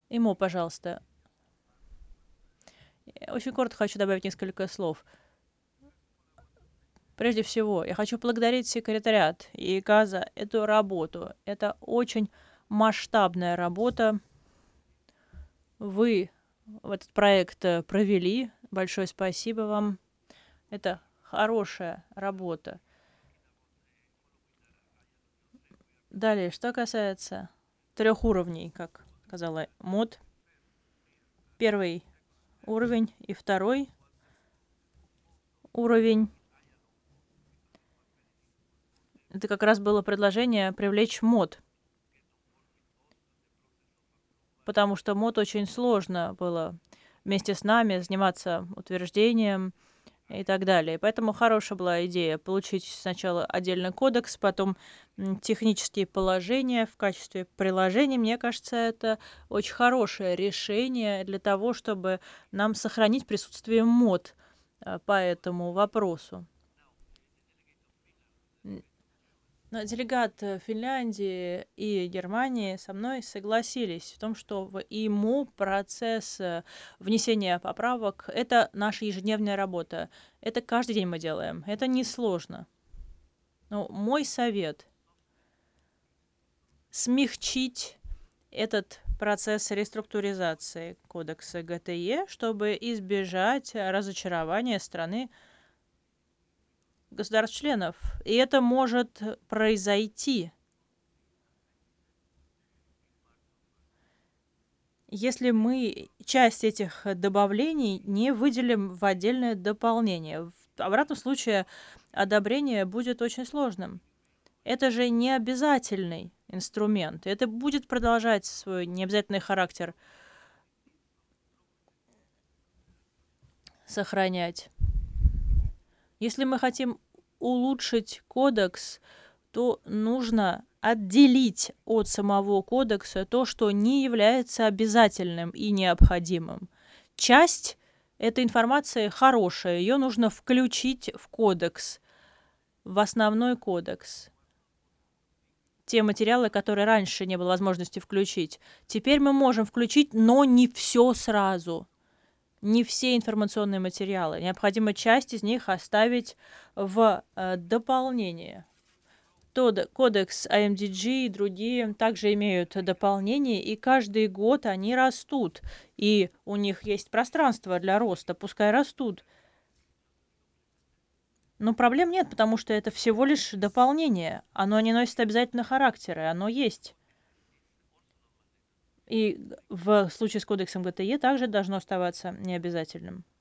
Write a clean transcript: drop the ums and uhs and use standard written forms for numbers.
Ему, пожалуйста. Очень коротко хочу добавить несколько слов. Прежде всего, я хочу поблагодарить секретариат и ИКА за эту работу. Это очень масштабная работа. Вы этот проект провели. Большое спасибо вам. Это хорошая работа. Далее, что касается 3 уровней, как сказала Мод. Первый уровень и второй уровень. Это как раз было предложение привлечь Мод. Потому что Мод очень сложно было вместе с нами заниматься утверждением и так далее. Поэтому хорошая была идея получить сначала отдельный кодекс, потом технические положения в качестве приложений. Мне кажется, это очень хорошее решение для того, чтобы нам сохранить присутствие мод по этому вопросу. Но делегат Финляндии и Германии со мной согласились в том, что в ИМУ процесс внесения поправок — это наша ежедневная работа. Это каждый день мы делаем. Это несложно. Но мой совет — смягчить этот процесс реструктуризации кодекса ГТЕ, чтобы избежать разочарования страны государств-членов. И это может произойти, если мы часть этих добавлений не выделим в отдельное дополнение. В обратном случае одобрение будет очень сложным. Это же не обязательный инструмент. Это будет продолжать свой необязательный характер сохранять. Если мы хотим улучшить кодекс, то нужно отделить от самого кодекса то, что не является обязательным и необходимым. Часть этой информации хорошая, ее нужно включить в кодекс, в основной кодекс. Те материалы, которые раньше не было возможности включить, теперь мы можем включить, но не все сразу. Не все информационные материалы. Необходимо часть из них оставить в дополнение. Кодекс IMDG и другие также имеют дополнения, и каждый год они растут. И у них есть пространство для роста, пускай растут. Но проблем нет, потому что это всего лишь дополнение. Оно не носит обязательно характера, оно есть. И в случае с кодексом ГТЕ также должно оставаться необязательным.